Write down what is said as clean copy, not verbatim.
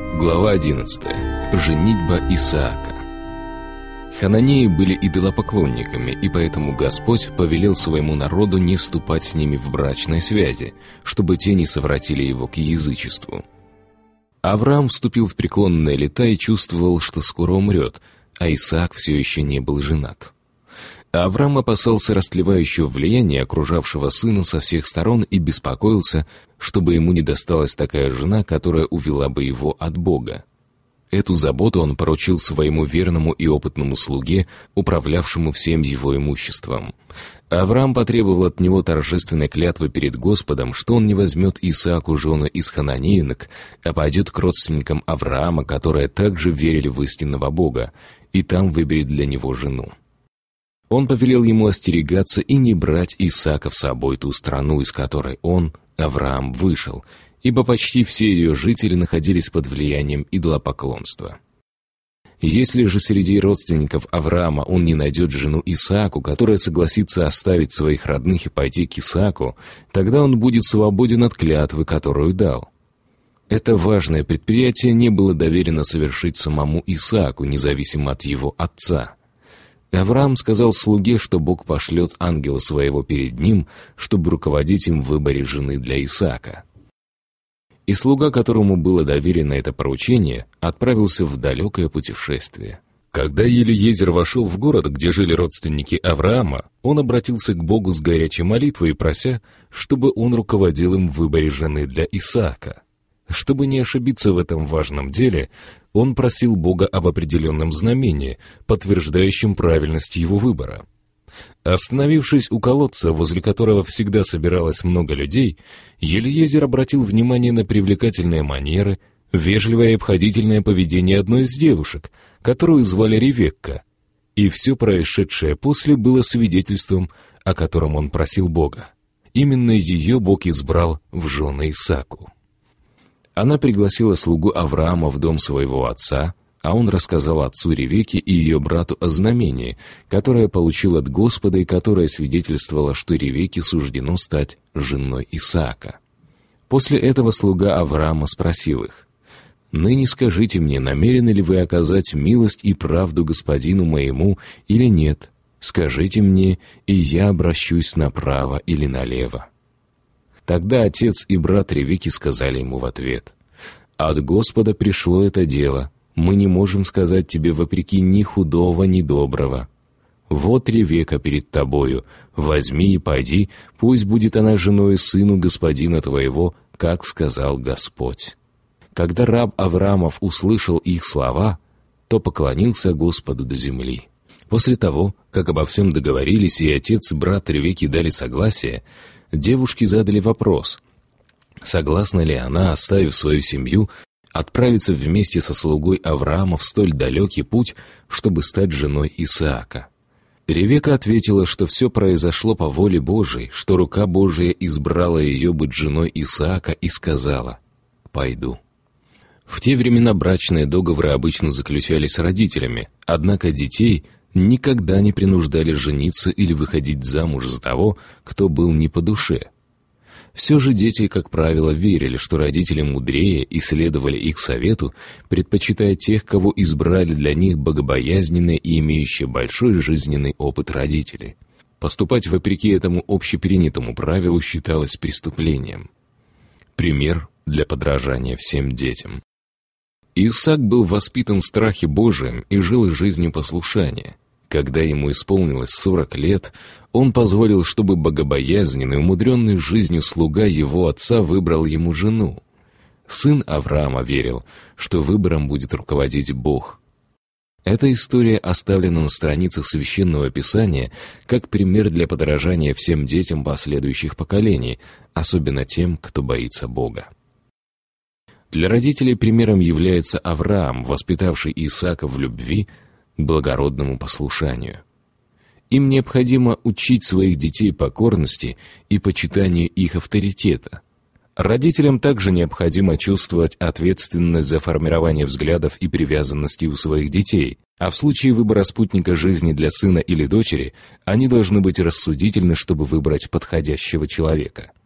Глава 11. Женитьба Исаака. Хананеи были идолопоклонниками, и поэтому Господь повелел своему народу не вступать с ними в брачные связи, чтобы те не совратили его к язычеству. Авраам вступил в преклонные лета и чувствовал, что скоро умрет, а Исаак все еще не был женат. Авраам опасался растлевающего влияния окружавшего сына со всех сторон и беспокоился, чтобы ему не досталась такая жена, которая увела бы его от Бога. Эту заботу он поручил своему верному и опытному слуге, управлявшему всем его имуществом. Авраам потребовал от него торжественной клятвы перед Господом, что он не возьмет Исааку жену из хананеинок, а пойдет к родственникам Авраама, которые также верили в истинного Бога, и там выберет для него жену. Он повелел ему остерегаться и не брать Исаака в собой ту страну, из которой он, Авраам, вышел, ибо почти все ее жители находились под влиянием идолопоклонства. Если же среди родственников Авраама он не найдет жену Исааку, которая согласится оставить своих родных и пойти к Исааку, тогда он будет свободен от клятвы, которую дал. Это важное предприятие не было доверено совершить самому Исааку, независимо от его отца. Авраам сказал слуге, что Бог пошлет ангела своего перед ним, чтобы руководить им в выборе жены для Исаака. И слуга, которому было доверено это поручение, отправился в далекое путешествие. Когда Елиезер вошел в город, где жили родственники Авраама, он обратился к Богу с горячей молитвой, прося, чтобы он руководил им в выборе жены для Исаака. Чтобы не ошибиться в этом важном деле, он просил Бога об определенном знамении, подтверждающем правильность его выбора. Остановившись у колодца, возле которого всегда собиралось много людей, Елиезер обратил внимание на привлекательные манеры, вежливое и обходительное поведение одной из девушек, которую звали Ревекка, и все происшедшее после было свидетельством, о котором он просил Бога. Именно ее Бог избрал в жены Исааку. Она пригласила слугу Авраама в дом своего отца, а он рассказал отцу Ревекке и ее брату о знамении, которое получил от Господа и которое свидетельствовало, что Ревекке суждено стать женой Исаака. После этого слуга Авраама спросил их: «Ныне скажите мне, намерены ли вы оказать милость и правду господину моему или нет? Скажите мне, и я обращусь направо или налево». Тогда отец и брат Ревекки сказали ему в ответ: «От Господа пришло это дело, мы не можем сказать тебе вопреки ни худого, ни доброго. Вот Ревекка перед тобою, возьми и пойди, пусть будет она женой сыну господина твоего, как сказал Господь». Когда раб Авраамов услышал их слова, то поклонился Господу до земли. После того, как обо всем договорились и отец и брат Ревекки дали согласие, девушки задали вопрос, согласна ли она, оставив свою семью, отправиться вместе со слугой Авраама в столь далекий путь, чтобы стать женой Исаака. Ревекка ответила, что все произошло по воле Божией, что рука Божия избрала ее быть женой Исаака, и сказала: «Пойду». В те времена брачные договоры обычно заключались родителями, однако детей никогда не принуждали жениться или выходить замуж за того, кто был не по душе. Все же дети, как правило, верили, что родители мудрее и следовали их совету, предпочитая тех, кого избрали для них богобоязненные и имеющие большой жизненный опыт родители. Поступать вопреки этому общепринятому правилу считалось преступлением. Пример для подражания всем детям. Исаак был воспитан в страхе Божием и жил жизнью послушания. Когда ему исполнилось 40 лет, он позволил, чтобы богобоязненный, умудренный жизнью слуга его отца выбрал ему жену. Сын Авраама верил, что выбором будет руководить Бог. Эта история оставлена на страницах Священного Писания как пример для подражания всем детям последующих поколений, особенно тем, кто боится Бога. Для родителей примером является Авраам, воспитавший Исаака в любви к благородному послушанию. Им необходимо учить своих детей покорности и почитанию их авторитета. Родителям также необходимо чувствовать ответственность за формирование взглядов и привязанности у своих детей, а в случае выбора спутника жизни для сына или дочери они должны быть рассудительны, чтобы выбрать подходящего человека.